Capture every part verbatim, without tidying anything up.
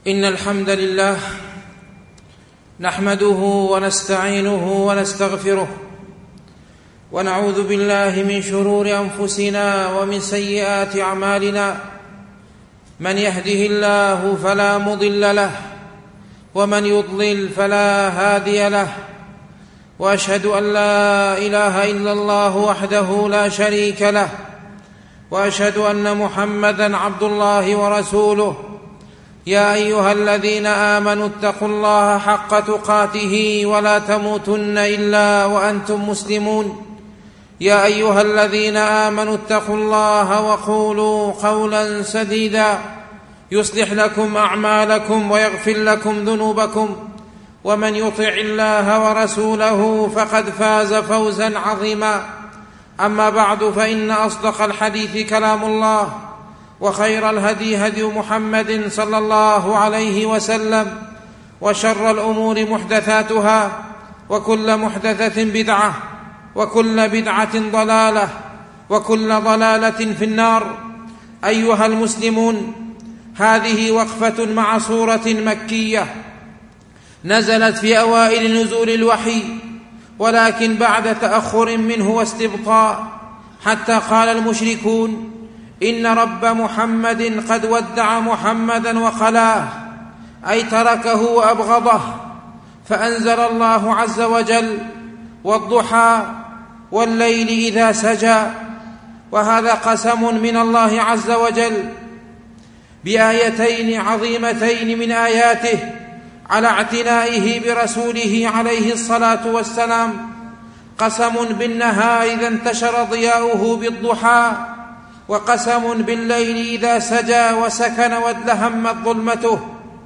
إن الحمد لله نحمده ونستعينه ونستغفره ونعوذ بالله من شرور أنفسنا ومن سيئات أعمالنا. من يهده الله فلا مضل له ومن يضلل فلا هادي له، وأشهد أن لا إله إلا الله وحده لا شريك له، وأشهد أن محمدًا عبد الله ورسوله. يا أيها الذين آمنوا اتقوا الله حق تقاته ولا تموتن إلا وأنتم مسلمون. يا أيها الذين آمنوا اتقوا الله وقولوا قولا سديدا يصلح لكم أعمالكم ويغفر لكم ذنوبكم، ومن يطع الله ورسوله فقد فاز فوزا عظيما. أما بعد، فإن أصدق الحديث كلام الله، وخير الهدي هدي محمد صلى الله عليه وسلم، وشر الأمور محدثاتها، وكل محدثة بدعة، وكل بدعة ضلالة، وكل ضلالة في النار. أيها المسلمون، هذه وقفة مع سورة مكية نزلت في أوائل نزول الوحي، ولكن بعد تأخر منه واستبطاء، حتى قال المشركون: إن رب محمد قد ودع محمدا وخلاه، أي تركه وأبغضه. فأنزل الله عز وجل: والضحى والليل إذا سجى. وهذا قسم من الله عز وجل بآيتين عظيمتين من آياته على اعتنائه برسوله عليه الصلاة والسلام. قسم بالنهار إذا انتشر ضياؤه بالضحى، وقسم بالليل إذا سجى وسكن وادلهمت ظلمته.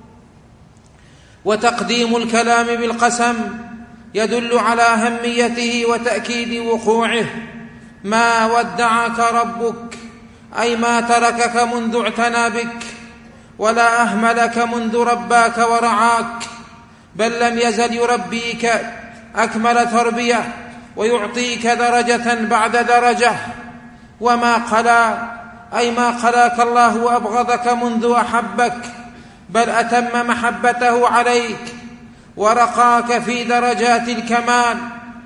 وتقديم الكلام بالقسم يدل على أهميته وتأكيد وقوعه. ما ودعك ربك، أي ما تركك منذ اعتنى بك، ولا أهملك منذ رباك ورعاك، بل لم يزل يربيك أكمل تربية ويعطيك درجة بعد درجة. وما قلا، أي ما قلاك الله وأبغضك منذ أحبك، بل أتم محبته عليك ورقاك في درجات الكمال،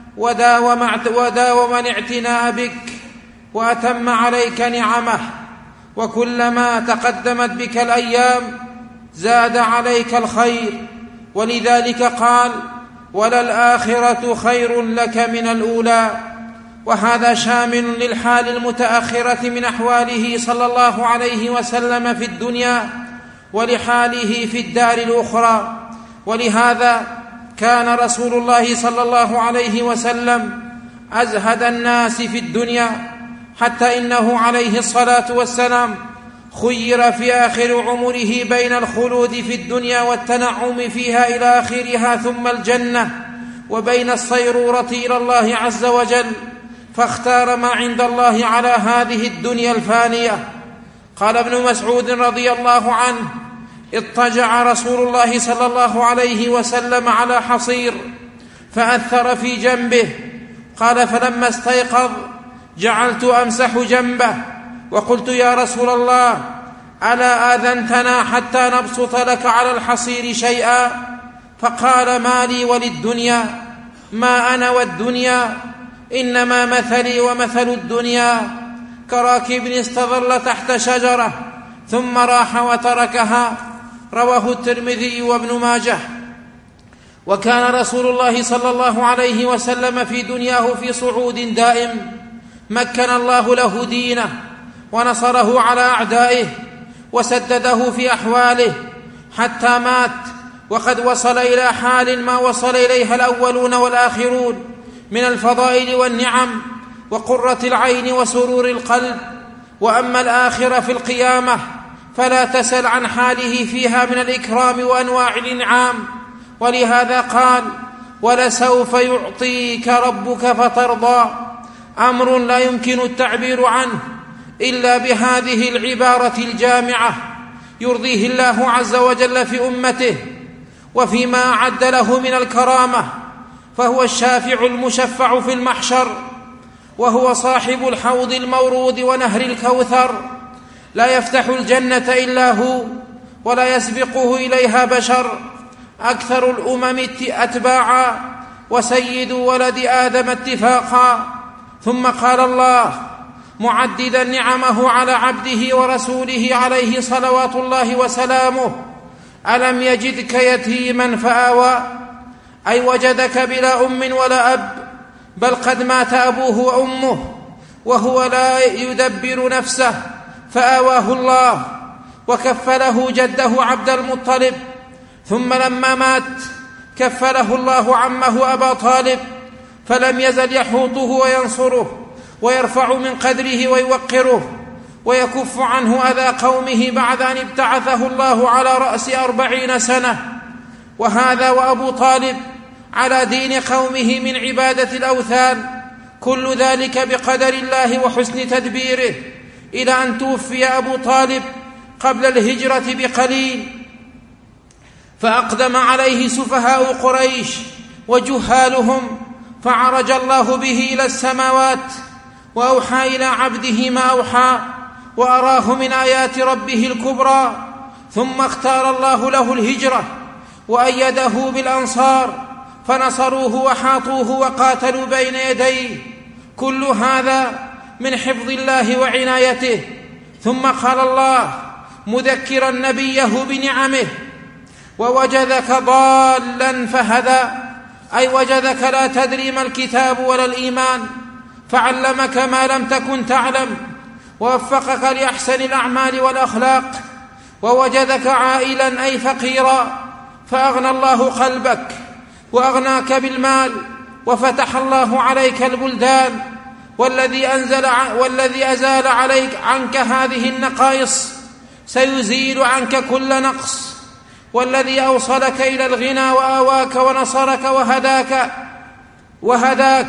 وداوم الاعتناء بك، وأتم عليك نعمه. وكلما تقدمت بك الأيام زاد عليك الخير، ولذلك قال: وللآخرة خير لك من الأولى. وهذا شامل للحال المتأخرة من أحواله صلى الله عليه وسلم في الدنيا، ولحاله في الدار الأخرى. ولهذا كان رسول الله صلى الله عليه وسلم أزهد الناس في الدنيا، حتى إنه عليه الصلاة والسلام خير في آخر عمره بين الخلود في الدنيا والتنعم فيها إلى آخرها ثم الجنة، وبين الصيرورة إلى الله عز وجل، فاختار ما عند الله على هذه الدنيا الفانية. قال ابن مسعود رضي الله عنه: اضطجع رسول الله صلى الله عليه وسلم على حصير فأثر في جنبه. قال: فلما استيقظ جعلت أمسح جنبه، وقلت: يا رسول الله، ألا آذنتنا حتى نبسط لك على الحصير شيئا؟ فقال: ما لي وللدنيا، ما أنا والدنيا، إنما مثلي ومثل الدنيا كراكب استظل تحت شجرة ثم راح وتركها. رواه الترمذي وابن ماجه. وكان رسول الله صلى الله عليه وسلم في دنياه في صعود دائم، مكن الله له دينه ونصره على أعدائه وسدده في أحواله حتى مات، وقد وصل إلى حال ما وصل إليها الأولون والآخرون من الفضائل والنعم وقرة العين وسرور القلب. وأما الآخرة في القيامة فلا تسل عن حاله فيها من الإكرام وأنواع الإنعام. ولهذا قال: ولسوف يعطيك ربك فترضى. أمر لا يمكن التعبير عنه إلا بهذه العبارة الجامعة، يرضيه الله عز وجل في أمته وفيما أعد له من الكرامة. فهو الشافع المشفع في المحشر، وهو صاحب الحوض المورود ونهر الكوثر، لا يفتح الجنة إلا هو، ولا يسبقه إليها بشر، أكثر الأمم أتباعا وسيد ولد آدم اتفاقا. ثم قال الله معددا نعمه على عبده ورسوله عليه صلوات الله وسلامه: ألم يجدك يتيما فآوى، أي وجدك بلا أم ولا أب، بل قد مات أبوه وأمه وهو لا يدبر نفسه، فآواه الله وكفله جده عبد المطلب. ثم لما مات كفله الله عمه أبا طالب، فلم يزل يحوطه وينصره ويرفع من قدره ويوقره ويكف عنه أذى قومه بعد أن ابتعثه الله على رأس أربعين سنة. وهذا وأبو طالب على دين قومه من عبادة الأوثان، كل ذلك بقدر الله وحسن تدبيره، إلى أن توفي أبو طالب قبل الهجرة بقليل، فأقدم عليه سفهاء قريش وجهالهم، فعرج الله به إلى السماوات وأوحى إلى عبده ما أوحى وأراه من آيات ربه الكبرى. ثم اختار الله له الهجرة وأيده بالأنصار، فنصروه وحاطوه وقاتلوا بين يديه، كل هذا من حفظ الله وعنايته. ثم قال الله مذكرا نبيه بنعمه: ووجدك ضالا فهدى، أي وجدك لا تدري ما الكتاب ولا الإيمان، فعلمك ما لم تكن تعلم، ووفقك لأحسن الأعمال والأخلاق. ووجدك عائلا أي فقيرا، فأغنى الله قلبك وأغناك بالمال، وفتح الله عليك البلدان. والذي أنزل والذي أزال عليك عنك هذه النقائص سيزيل عنك كل نقص. والذي أوصلك إلى الغنى وآواك ونصرك وهداك وهداك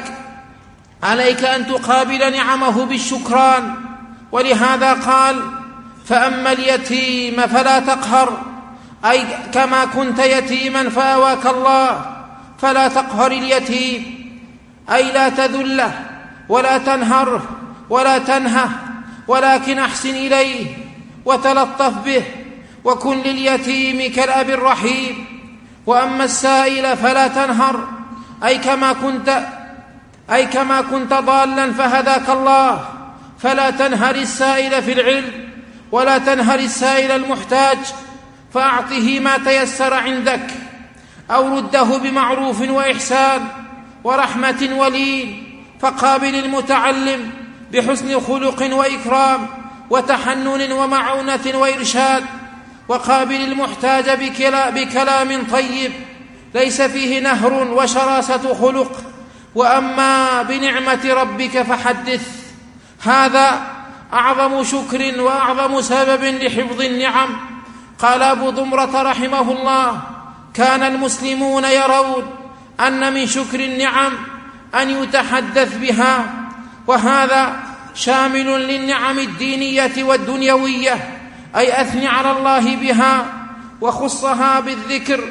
عليك أن تقابل نعمه بالشكران. ولهذا قال: فأما اليتيم فلا تقهر، أي كما كنت يتيما فآواك الله فلا تقهر اليتيم، أي لا تذله ولا تنهره ولا تنهه، ولكن أحسن إليه وتلطف به، وكن لليتيم كالأب الرحيم. وأما السائل فلا تنهر، أي كما كنت أي كما كنت ضالا فهداك الله، فلا تنهر السائل في العلم ولا تنهر السائل المحتاج، فأعطه ما تيسر عندك، أو رده بمعروف وإحسان ورحمة ولين. فقابل المتعلم بحسن خلق وإكرام وتحنن ومعونة وإرشاد، وقابل المحتاج بكلام طيب ليس فيه نهر وشراسة خلق. وأما بنعمة ربك فحدث، هذا أعظم شكر وأعظم سبب لحفظ النعم. قال أبو ضمرة رحمه الله: كان المسلمون يرون أن من شكر النعم أن يتحدث بها، وهذا شامل للنعم الدينية والدنيوية، أي أثني على الله بها وخصها بالذكر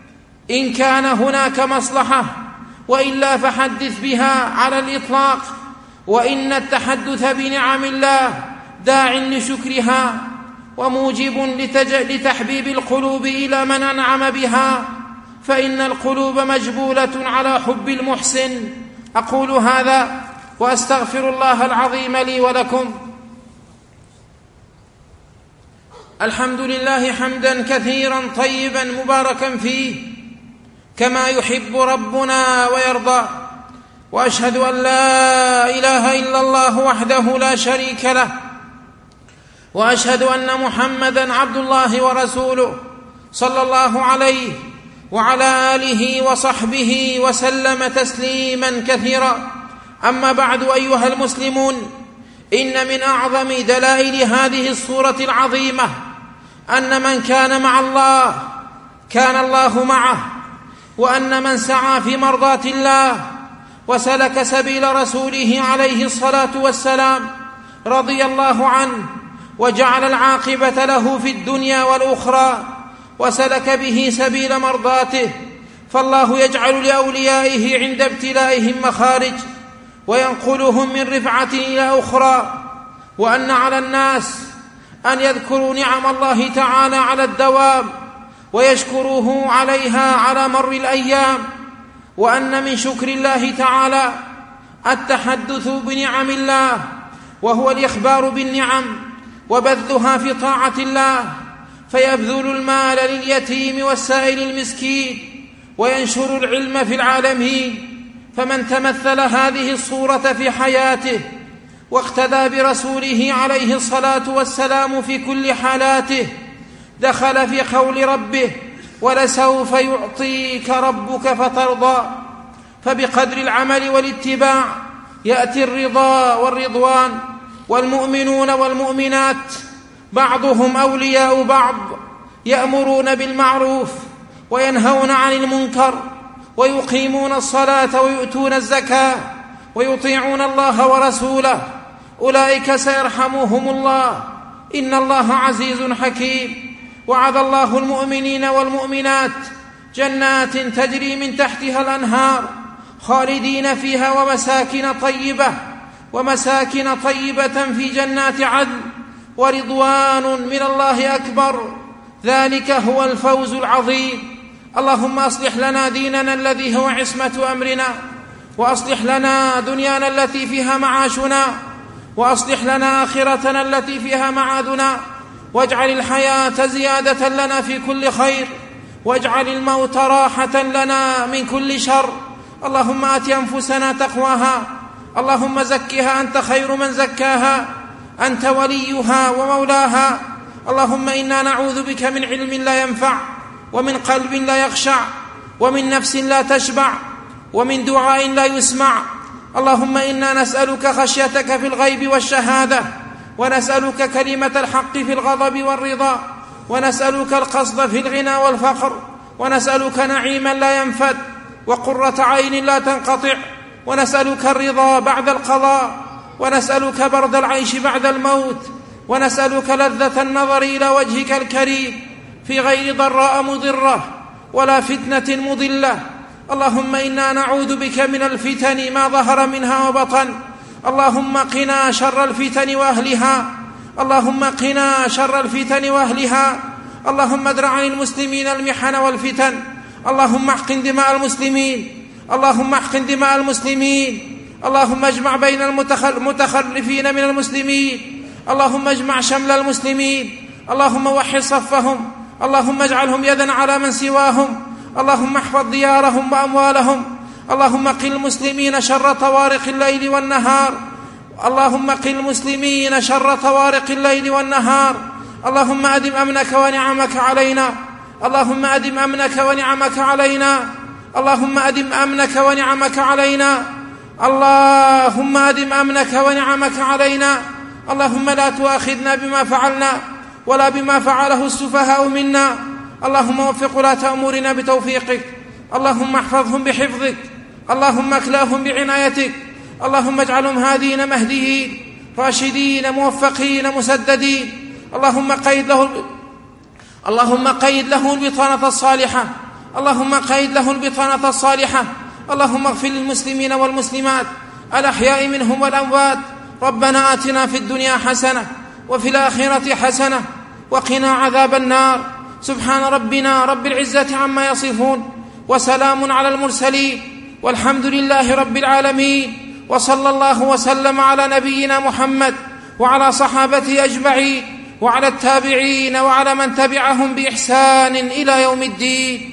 إن كان هناك مصلحة، وإلا فحدث بها على الإطلاق. وإن التحدث بنعم الله داع لشكرها وموجب لتحبيب القلوب إلى من أنعم بها، فإن القلوب مجبولة على حب المحسن. أقول هذا وأستغفر الله العظيم لي ولكم. الحمد لله حمدا كثيرا طيبا مباركا فيه كما يحب ربنا ويرضى، وأشهد أن لا إله إلا الله وحده لا شريك له، وأشهد أن محمدا عبد الله ورسوله صلى الله عليه وعلى آله وصحبه وسلم تسليما كثيرا. أما بعد، أيها المسلمون، إن من أعظم دلائل هذه الصورة العظيمة أن من كان مع الله كان الله معه، وأن من سعى في مرضاة الله وسلك سبيل رسوله عليه الصلاة والسلام رضي الله عنه وجعل العاقبة له في الدنيا والأخرى وسلك به سبيل مرضاته، فالله يجعل لأوليائه عند ابتلائهم مخارج وينقلهم من رفعة إلى أخرى. وأن على الناس أن يذكروا نعم الله تعالى على الدوام ويشكروه عليها على مر الأيام، وأن من شكر الله تعالى التحدث بنعم الله، وهو الإخبار بالنعم وبذلها في طاعة الله، فيبذل المال لليتيم والسائل المسكين وينشر العلم في العالمين. فمن تمثل هذه الصورة في حياته واقتدى برسوله عليه الصلاة والسلام في كل حالاته دخل في قول ربه: ولسوف يعطيك ربك فترضى. فبقدر العمل والاتباع يأتي الرضا والرضوان. والمؤمنون والمؤمنات بعضهم أولياء بعض، يأمرون بالمعروف وينهون عن المنكر ويقيمون الصلاة ويؤتون الزكاة ويطيعون الله ورسوله، أولئك سيرحمهم الله، إن الله عزيز حكيم. وعد الله المؤمنين والمؤمنات جنات تجري من تحتها الأنهار خالدين فيها ومساكن طيبة ومساكن طيبة في جنات عدن ورضوان من الله أكبر، ذلك هو الفوز العظيم. اللهم أصلح لنا ديننا الذي هو عصمة أمرنا، وأصلح لنا دنيانا التي فيها معاشنا، وأصلح لنا آخرتنا التي فيها معادنا، واجعل الحياة زيادة لنا في كل خير، واجعل الموت راحة لنا من كل شر. اللهم آت أنفسنا تقواها، اللهم زكها أنت خير من زكاها، أنت وليها ومولاها. اللهم إنا نعوذ بك من علم لا ينفع، ومن قلب لا يخشع، ومن نفس لا تشبع، ومن دعاء لا يسمع. اللهم إنا نسألك خشيتك في الغيب والشهادة، ونسألك كلمة الحق في الغضب والرضا، ونسألك القصد في الغنى والفقر، ونسألك نعيما لا ينفد وقرة عين لا تنقطع، ونسألك الرضا بعد القضاء، ونسألك برد العيش بعد الموت، ونسألك لذة النظر إلى وجهك الكريم في غير ضراء مضرة ولا فتنة مضلة. اللهم إنا نعوذ بك من الفتن ما ظهر منها وبطن. اللهم قنا شر الفتن وأهلها، اللهم قنا شر الفتن وأهلها. اللهم ادرع عن المسلمين المحن والفتن، اللهم احقن دماء المسلمين، اللهم احقن دماء المسلمين. اللهم اجمع بين المتخلفين من المسلمين، اللهم اجمع شمل المسلمين، اللهم وحد صفهم، اللهم اجعلهم يدا على من سواهم، اللهم احفظ ديارهم وأموالهم. اللهم قل المسلمين شر طوارق الليل والنهار، اللهم قل المسلمين شر طوارق الليل والنهار. اللهم أدم أمنك ونعمك علينا، اللهم أدم أمنك ونعمك علينا، اللهم أدم أمنك ونعمك علينا، اللهم أدم أمنك ونعمك علينا. اللهم لا تؤاخذنا بما فعلنا ولا بما فعله السفهاء منا. اللهم وفق ولاة أمورنا بتوفيقك، اللهم احفظهم بحفظك، اللهم اكلاهم بعنايتك، اللهم اجعلهم هادين مهديين راشدين موفقين مسددين. اللهم قيد له اللهم قيد له البطانة الصالحة، اللهم قيد له البطانة الصالحة. اللهم اغفر للمسلمين والمسلمات الأحياء منهم والأموات. ربنا آتنا في الدنيا حسنة وفي الآخرة حسنة وقنا عذاب النار. سبحان ربنا رب العزة عما يصفون، وسلام على المرسلين، والحمد لله رب العالمين. وصلى الله وسلم على نبينا محمد وعلى صحابته أجمعين وعلى التابعين وعلى من تبعهم بإحسان إلى يوم الدين.